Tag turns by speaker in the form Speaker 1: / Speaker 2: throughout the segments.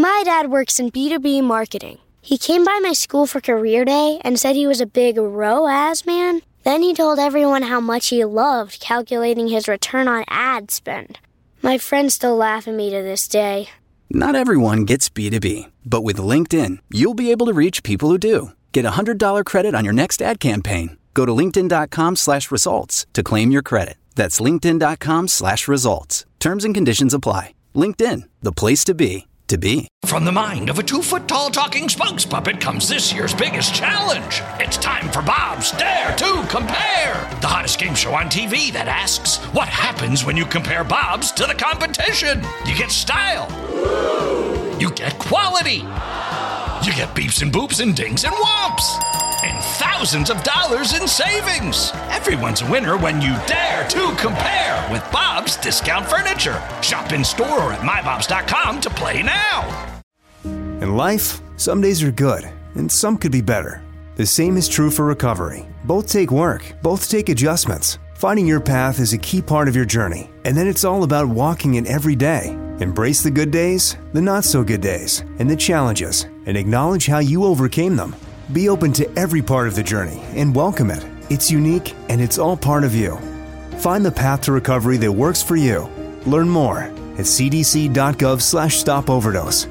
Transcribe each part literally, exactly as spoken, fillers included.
Speaker 1: My dad works in B two B marketing. He came by my school for career day and said he was a big R O A S man. Then he told everyone how much he loved calculating his return on ad spend. My friends still laugh at me to this day.
Speaker 2: Not everyone gets B two B, but with LinkedIn, you'll be able to reach people who do. Get a one hundred dollars credit on your next ad campaign. Go to linkedin.com slash results to claim your credit. That's linkedin.com slash results. Terms and conditions apply. LinkedIn, the place to be, to be.
Speaker 3: From the mind of a two-foot-tall talking spokes puppet comes this year's biggest challenge. It's time for Bob's Dare to Compare, the hottest game show on T V that asks, what happens when you compare Bob's to the competition? You get style. You get quality. You get beeps and boops and dings and whomps. And thousands of dollars in savings. Everyone's a winner when you dare to compare with Bob's Discount Furniture. Shop in store or at my bobs dot com to play now.
Speaker 4: In life, some days are good, and some could be better. The same is true for recovery. Both take work, both take adjustments. Finding your path is a key part of your journey, and then it's all about walking it every day. Embrace the good days, the not-so-good days, and the challenges, and acknowledge how you overcame them. Be open to every part of the journey and welcome it. It's unique, and it's all part of you. Find the path to recovery that works for you. Learn more at cdc.gov slash stop overdose.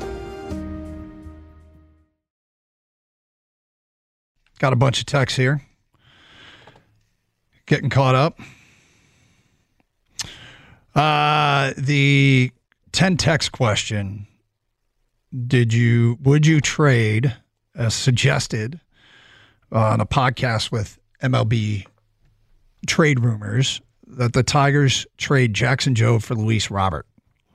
Speaker 5: Got a bunch of texts here. Getting caught up. Uh, the ten text question. Did you, would you trade, as suggested uh, on a podcast with M L B Trade Rumors, that the Tigers trade Jackson Jobe for Luis Robert?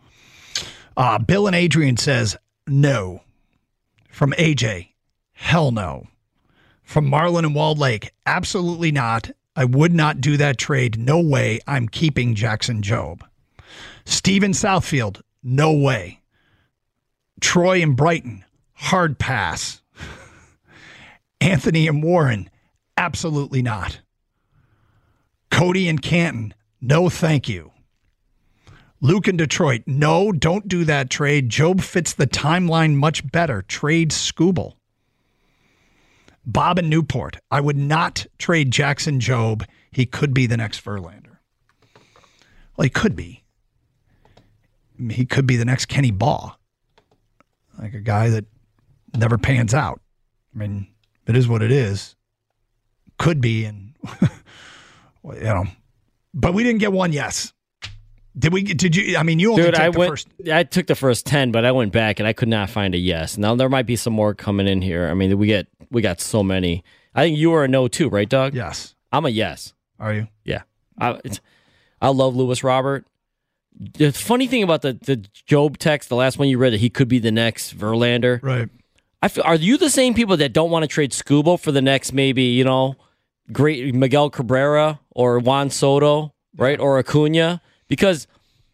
Speaker 5: Uh, Bill and Adrian says no. From A J, hell no. From Marlon and Walled Lake, absolutely not. I would not do that trade. No way. I'm keeping Jackson Jobe. Steven Southfield, no way. Troy and Brighton, hard pass. Anthony and Warren, absolutely not. Cody and Canton, no thank you. Luke in Detroit, no, don't do that trade. Jobe fits the timeline much better. Trade Skubal. Bob in Newport, I would not trade Jackson Jobe. He could be the next Verlander. Well, he could be. He could be the next Kenny Baugh. Like a guy that never pans out. I mean, it is what it is. Could be, and you know. But we didn't get one yes. Did we? Did you? I mean, you only
Speaker 6: Dude,
Speaker 5: took
Speaker 6: I
Speaker 5: the
Speaker 6: went,
Speaker 5: first.
Speaker 6: I took the first ten, but I went back and I could not find a yes. Now there might be some more coming in here. I mean, we get we got so many. I think you were a no too, right, Doug?
Speaker 5: Yes.
Speaker 6: I'm a yes.
Speaker 5: Are you?
Speaker 6: Yeah. I it's, I love Luis Robert. The funny thing about the the Jobe text, the last one you read, that he could be the next Verlander.
Speaker 5: Right.
Speaker 6: I feel, are you the same people that don't want to trade Skubal for the next, maybe, you know, great Miguel Cabrera or Juan Soto, right, or Acuna? Because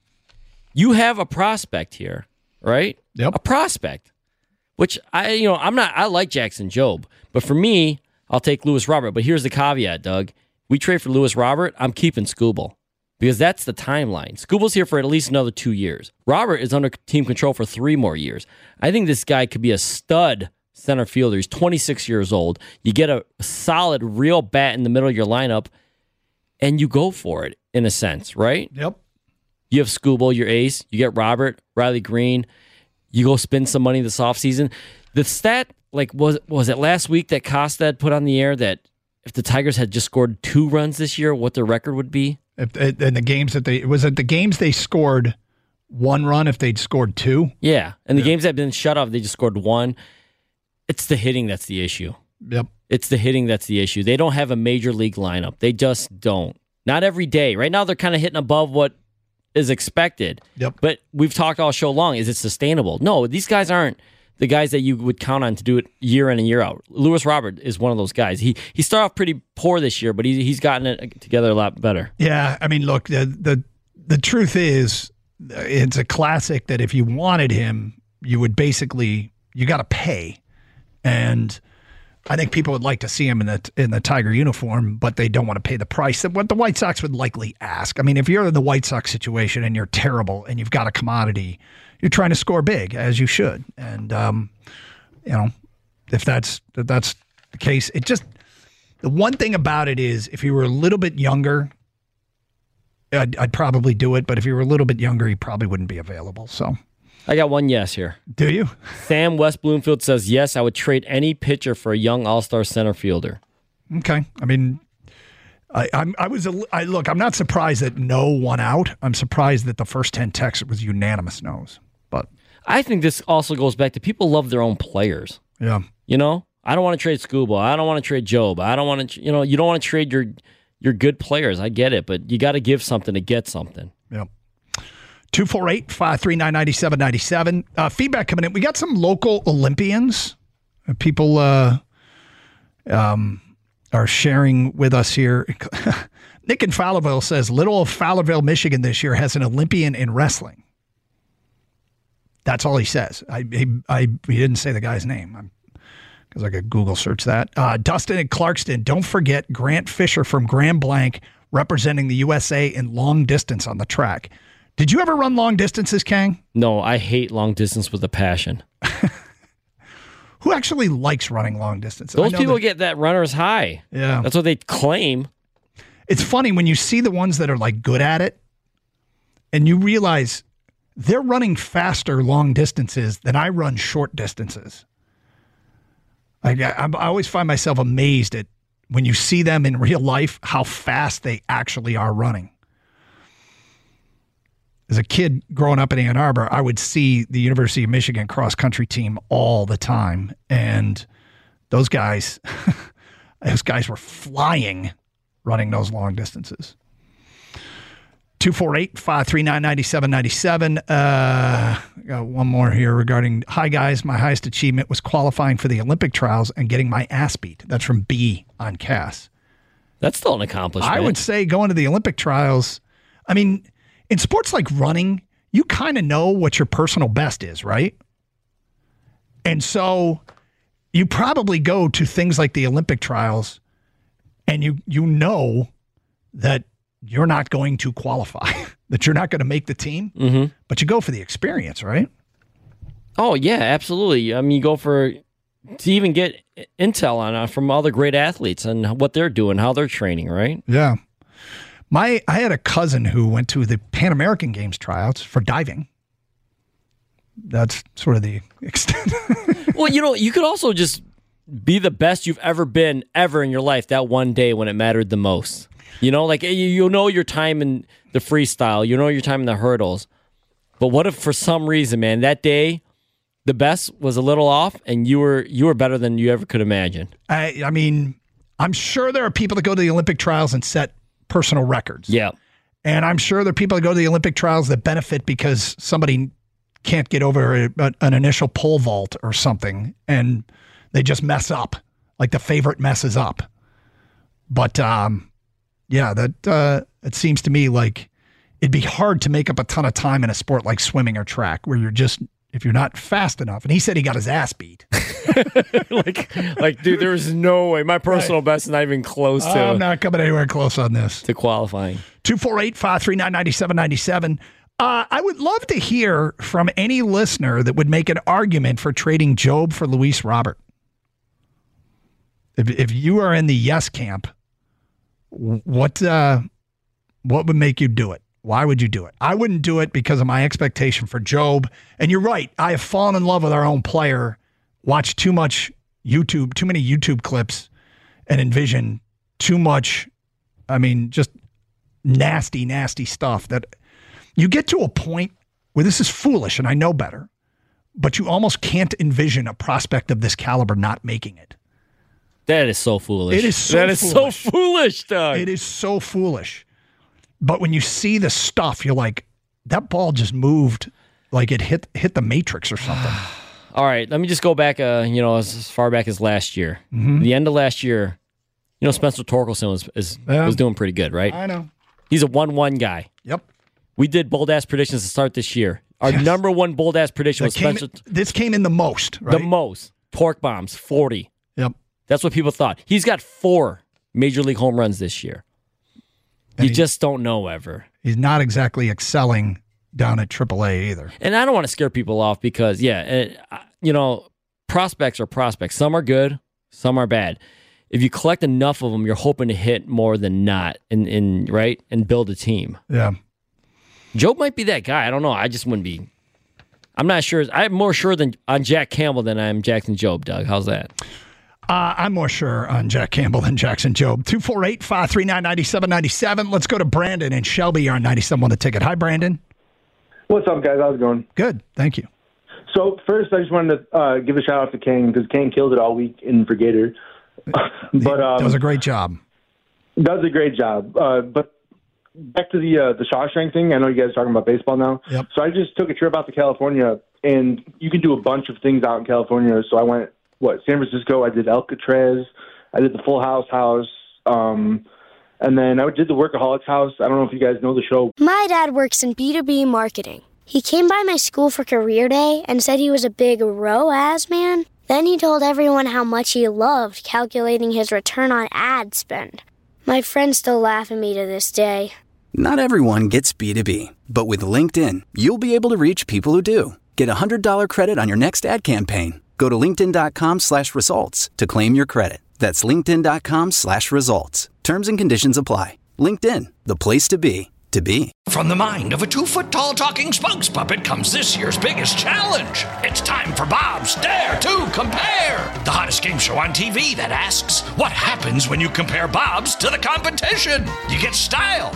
Speaker 6: you have a prospect here, right?
Speaker 5: Yep.
Speaker 6: A prospect, which I, you know, I'm not. I like Jackson Jobe, but for me, I'll take Luis Robert. But here's the caveat, Doug: we trade for Luis Robert, I'm keeping Skubal because that's the timeline. Skubal's here for at least another two years. Robert is under team control for three more years. I think this guy could be a stud center fielder. He's twenty-six years old. You get a solid, real bat in the middle of your lineup, and you go for it in a sense, right?
Speaker 5: Yep.
Speaker 6: You have Skubal, your ace. You get Robert, Riley Green. You go spend some money this offseason. The stat, like, was was it last week that Costa had put on the air that if the Tigers had just scored two runs this year, what their record would be?
Speaker 5: If, in the games that they, was it the games they scored one run if they'd scored two?
Speaker 6: Yeah. And the
Speaker 5: yeah.
Speaker 6: games that have been shut off, they just scored one. It's the hitting that's the issue.
Speaker 5: Yep.
Speaker 6: It's the hitting that's the issue. They don't have a major league lineup. They just don't. Not every day. Right now, they're kind of hitting above what is expected.
Speaker 5: Yep.
Speaker 6: But we've talked all show long. Is it sustainable? No, these guys aren't the guys that you would count on to do it year in and year out. Luis Robert is one of those guys. He he started off pretty poor this year, but he, he's gotten it together a lot better.
Speaker 5: Yeah, I mean, look, the the the truth is, it's a classic that if you wanted him, you would basically, you got to pay. And I think people would like to see him in the in the Tiger uniform, but they don't want to pay the price that what the White Sox would likely ask. I mean, if you're in the White Sox situation and you're terrible and you've got a commodity, you're trying to score big, as you should. And, um, you know, if that's if that's the case, it just, the one thing about it is if you were a little bit younger, I'd, I'd probably do it. But if you were a little bit younger, he probably wouldn't be available. So
Speaker 6: I got one yes here.
Speaker 5: Do you?
Speaker 6: Sam West Bloomfield says, yes, I would trade any pitcher for a young all-star center fielder.
Speaker 5: Okay. I mean, I I'm, I was, a, I look, I'm not surprised that no won out. I'm surprised that the first ten texts was unanimous no's. But
Speaker 6: I think this also goes back to people love their own players.
Speaker 5: Yeah.
Speaker 6: You know, I don't want to trade Scooba. I don't want to trade Job. I don't want to, you know, you don't want to trade your your good players. I get it, but you got to give something to get something.
Speaker 5: Yeah. two four eight, five three nine, nine seven nine seven. Uh, feedback coming in. We got some local Olympians. Uh, people uh, um, are sharing with us here. Nick in Fowlerville says, Little of Fowlerville, Michigan this year has an Olympian in wrestling. That's all he says. I, he, I, he didn't say the guy's name because I could Google search that. Uh, Dustin in Clarkston, don't forget Grant Fisher from Grand Blanc representing the U S A in long distance on the track. Did you ever run long distances, Kang?
Speaker 6: No, I hate long distance with a passion.
Speaker 5: Who actually likes running long distance?
Speaker 6: Those people that, get that runner's high.
Speaker 5: Yeah.
Speaker 6: That's what they claim.
Speaker 5: It's funny when you see the ones that are like good at it and you realize they're running faster long distances than I run short distances. Like I, I always find myself amazed at when you see them in real life, how fast they actually are running. As a kid growing up in Ann Arbor, I would see the University of Michigan cross-country team all the time. And those guys, those guys were flying running those long distances. two four eight, five three nine, nine seven nine seven. Uh, got one more here regarding, hi guys, my highest achievement was qualifying for the Olympic trials and getting my ass beat. That's from B on Cass.
Speaker 6: That's still an accomplishment.
Speaker 5: I would say going to the Olympic trials, I mean, in sports like running, you kind of know what your personal best is, right? And so you probably go to things like the Olympic trials and you you know that you're not going to qualify, that you're not going to make the team,
Speaker 6: mm-hmm.
Speaker 5: but you go for the experience, right?
Speaker 6: Oh, yeah, absolutely. I mean, you go for, to even get intel on uh, from other great athletes and what they're doing, how they're training, right?
Speaker 5: Yeah. My, I had a cousin who went to the Pan American Games tryouts for diving. That's sort of the extent.
Speaker 6: Well, you know, you could also just be the best you've ever been ever in your life that one day when it mattered the most. You know, like you, you know your time in the freestyle, you know your time in the hurdles. But what if for some reason, man, that day the best was a little off and you were you were better than you ever could imagine?
Speaker 5: I, I mean, I'm sure there are people that go to the Olympic trials and set personal records.
Speaker 6: Yeah.
Speaker 5: And I'm sure there are people that go to the Olympic trials that benefit because somebody can't get over a, a, an initial pole vault or something and they just mess up, like the favorite messes up. But um, yeah, that uh, it seems to me like it'd be hard to make up a ton of time in a sport like swimming or track where you're just, if you're not fast enough. And he said he got his ass beat.
Speaker 6: like, like, dude, there's no way. My personal right. best is not even close to.
Speaker 5: I'm not coming anywhere close on this.
Speaker 6: To qualifying.
Speaker 5: two four eight, five three nine, nine seven nine seven. Uh, I would love to hear from any listener that would make an argument for trading Job for Luis Robert. If if you are in the yes camp, what uh, what would make you do it? Why would you do it? I wouldn't do it because of my expectation for Job. And you're right. I have fallen in love with our own player, watched too much YouTube, too many YouTube clips, and envision too much, I mean, just nasty, nasty stuff that you get to a point where this is foolish, and I know better, but you almost can't envision a prospect of this caliber not making it.
Speaker 6: That is so foolish.
Speaker 5: It is so
Speaker 6: that is
Speaker 5: foolish.
Speaker 6: so foolish, Doug.
Speaker 5: It is so foolish. But when you see the stuff, you're like, that ball just moved like it hit hit the Matrix or something.
Speaker 6: All right, let me just go back, uh, you know, as, as far back as last year. Mm-hmm. The end of last year, you know, Spencer Torkelson was is, yeah. was doing pretty good, right?
Speaker 5: I know.
Speaker 6: He's a one one guy.
Speaker 5: Yep.
Speaker 6: We did bold ass predictions to start this year. Our yes. number one bold ass prediction that was
Speaker 5: came,
Speaker 6: Spencer.
Speaker 5: This came in the most, right?
Speaker 6: The most. Torque bombs, forty.
Speaker 5: Yep.
Speaker 6: That's what people thought. He's got four major league home runs this year. And you he, just don't know ever.
Speaker 5: He's not exactly excelling down at triple A either.
Speaker 6: And I don't want to scare people off because, yeah, it, you know, prospects are prospects. Some are good, some are bad. If you collect enough of them, you're hoping to hit more than not, and, and right, and build a team.
Speaker 5: Yeah.
Speaker 6: Job might be that guy. I don't know. I just wouldn't be. I'm not sure. I'm more sure than on Jack Campbell than I am Jackson Jobe, Doug. How's that?
Speaker 5: Uh, I'm more sure on Jack Campbell than Jackson Jobe. two four eight, five three nine, nine seven nine seven. Let's go to Brandon and Shelby. You're on ninety-seven on the ticket. Hi, Brandon.
Speaker 7: What's up, guys? How's it going?
Speaker 5: Good. Thank you.
Speaker 7: So first, I just wanted to uh, give a shout out to Kane because Kane killed it all week in for Gator. but um,
Speaker 5: does a great job.
Speaker 7: Does a great job. Uh, but back to the uh, the Shawshank thing. I know you guys are talking about baseball now.
Speaker 5: Yep.
Speaker 7: So I just took a trip out to California, and you can do a bunch of things out in California. So I went, what, San Francisco. I did Alcatraz. I did the Full House house. Um, and then I did the Workaholics house. I don't know if you guys know the show.
Speaker 1: My dad works in B two B marketing. He came by my school for career day and said he was a big R O A S man. Then he told everyone how much he loved calculating his return on ad spend. My friends still laugh at me to this day.
Speaker 2: Not everyone gets B two B, but with LinkedIn, you'll be able to reach people who do. Get a one hundred dollars credit on your next ad campaign. Go to linkedin.com slash results to claim your credit. That's linkedin.com slash results. Terms and conditions apply. LinkedIn, the place to be, to be.
Speaker 3: From the mind of a two-foot-tall talking spokes puppet comes this year's biggest challenge. It's time for Bob's Dare to Compare, the hottest game show on T V that asks, what happens when you compare Bob's to the competition? You get style.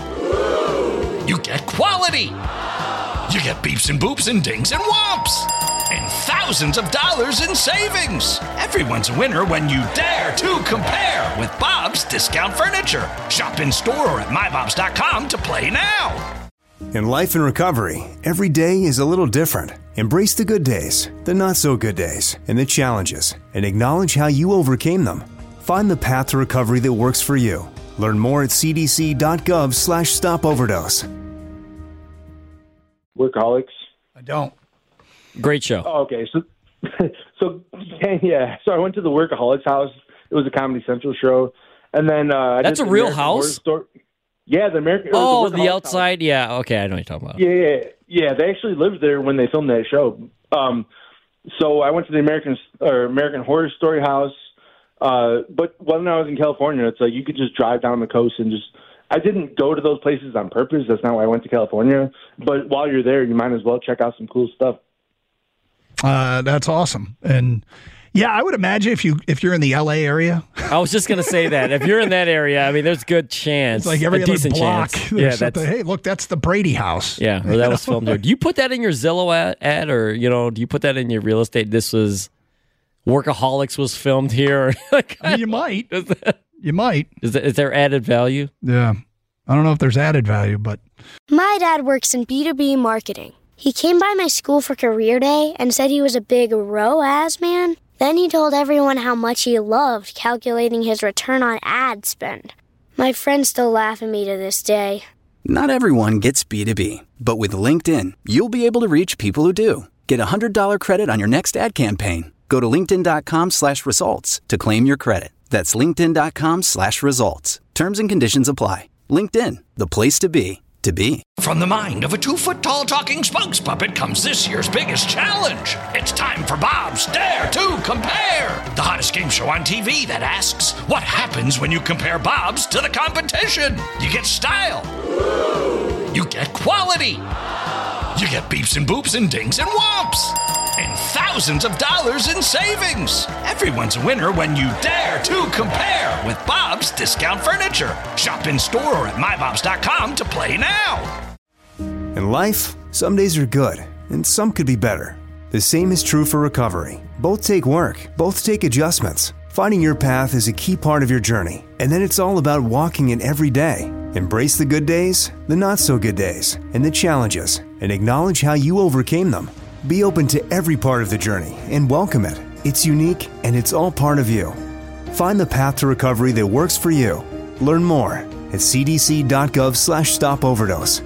Speaker 3: You get quality. You get beeps and boops and dings and whomps. And thousands of dollars in savings. Everyone's a winner when you dare to compare with Bob's Discount Furniture. Shop in store or at my bobs dot com to play now.
Speaker 4: In life and recovery, every day is a little different. Embrace the good days, the not so good days, and the challenges, and acknowledge how you overcame them. Find the path to recovery that works for you. Learn more at cdc.gov slash stop overdose.
Speaker 7: Workaholics.
Speaker 5: I don't.
Speaker 6: Great show.
Speaker 7: Oh, okay, so so yeah, so I went to the Workaholics house. It was a Comedy Central show, and then uh, I
Speaker 6: that's
Speaker 7: did
Speaker 6: a
Speaker 7: the
Speaker 6: real
Speaker 7: American
Speaker 6: house.
Speaker 7: Horror Story. Yeah, the American.
Speaker 6: Oh,
Speaker 7: the,
Speaker 6: the outside. House. Yeah. Okay, I know what you're talking about.
Speaker 7: Yeah, yeah, yeah. They actually lived there when they filmed that show. Um, so I went to the American or American Horror Story house. Uh, but when I was in California, it's like you could just drive down the coast and just. I didn't go to those places on purpose. That's not why I went to California. But while you're there, you might as well check out some cool stuff.
Speaker 5: Uh, that's awesome. And yeah, I would imagine if you if you're in the L A area.
Speaker 6: I was just gonna say that if you're in that area, I mean, there's good chance.
Speaker 5: It's like every
Speaker 6: a
Speaker 5: other
Speaker 6: decent
Speaker 5: block.
Speaker 6: Chance. Yeah, that's,
Speaker 5: hey, look, that's the Brady house.
Speaker 6: Yeah, or that was filmed there. Do you put that in your Zillow ad, ad, or you know, do you put that in your real estate? This was Workaholics was filmed here. Like,
Speaker 5: I mean, you might. Is that, you might.
Speaker 6: Is, that, is there added value?
Speaker 5: Yeah, I don't know if there's added value, but
Speaker 1: my dad works in B two B marketing. He came by my school for career day and said he was a big R O A S man. Then he told everyone how much he loved calculating his return on ad spend. My friends still laugh at me to this day.
Speaker 2: Not everyone gets B two B, but with LinkedIn, you'll be able to reach people who do. Get a one hundred dollars credit on your next ad campaign. Go to linkedin.com slash results to claim your credit. That's linkedin.com slash results. Terms and conditions apply. LinkedIn, the place to be, to be.
Speaker 3: From the mind of a two-foot-tall talking spokes puppet comes this year's biggest challenge. It's time for Bob's Dare to Compare, the hottest game show on T V that asks, what happens when you compare Bob's to the competition? You get style. You get quality. You get beeps and boops and dings and whomps. And thousands of dollars in savings. Everyone's a winner when you dare to compare with Bob's Discount Furniture. Shop in store or at my bobs dot com to play now.
Speaker 4: In life, some days are good, and some could be better. The same is true for recovery. Both take work, both take adjustments. Finding your path is a key part of your journey, and then it's all about walking it every day. Embrace the good days, the not so good days, and the challenges, and acknowledge how you overcame them. Be open to every part of the journey and welcome it. It's unique and it's all part of you. Find the path to recovery that works for you. Learn more at cdc.gov slash stop overdose.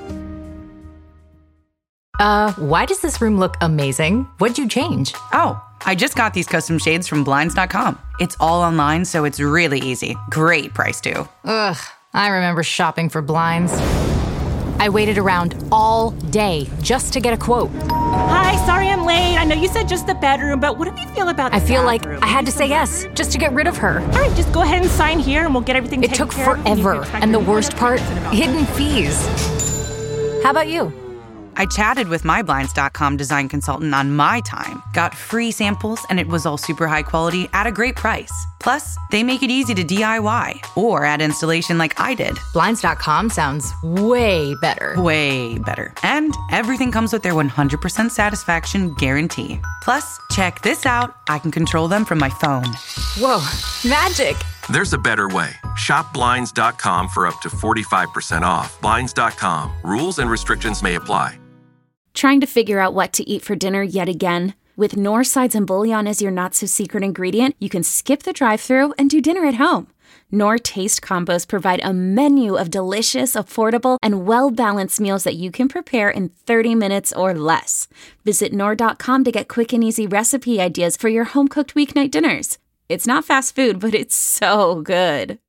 Speaker 8: Uh, why does this room look amazing? What'd you change?
Speaker 9: Oh, I just got these custom shades from blinds dot com. It's all online, so it's really easy. Great price, too.
Speaker 8: Ugh, I remember shopping for blinds. I waited around all day just to get a quote.
Speaker 10: Hi, sorry I'm late. I know you said just the bedroom, but what do you feel about the
Speaker 8: I feel
Speaker 10: bathroom?
Speaker 8: like I had to say yes just to get rid of her.
Speaker 10: All right, just go ahead and sign here and we'll get everything
Speaker 8: It
Speaker 10: taken
Speaker 8: took
Speaker 10: care of.
Speaker 8: forever, and the worst part, hidden fees. How about you?
Speaker 9: I chatted with my Blinds dot com design consultant on my time, got free samples, and it was all super high quality at a great price. Plus, they make it easy to D I Y or add installation like I did.
Speaker 8: Blinds dot com sounds way better.
Speaker 9: Way better. And everything comes with their one hundred percent satisfaction guarantee. Plus, check this out. I can control them from my phone.
Speaker 8: Whoa, magic.
Speaker 11: There's a better way. Shop Blinds dot com for up to forty-five percent off. Blinds dot com. Rules and restrictions may apply.
Speaker 12: Trying to figure out what to eat for dinner yet again? With Knorr sides and bouillon as your not-so-secret ingredient, you can skip the drive-thru and do dinner at home. Knorr Taste Combos provide a menu of delicious, affordable, and well-balanced meals that you can prepare in thirty minutes or less. Visit Knorr dot com to get quick and easy recipe ideas for your home-cooked weeknight dinners. It's not fast food, but it's so good.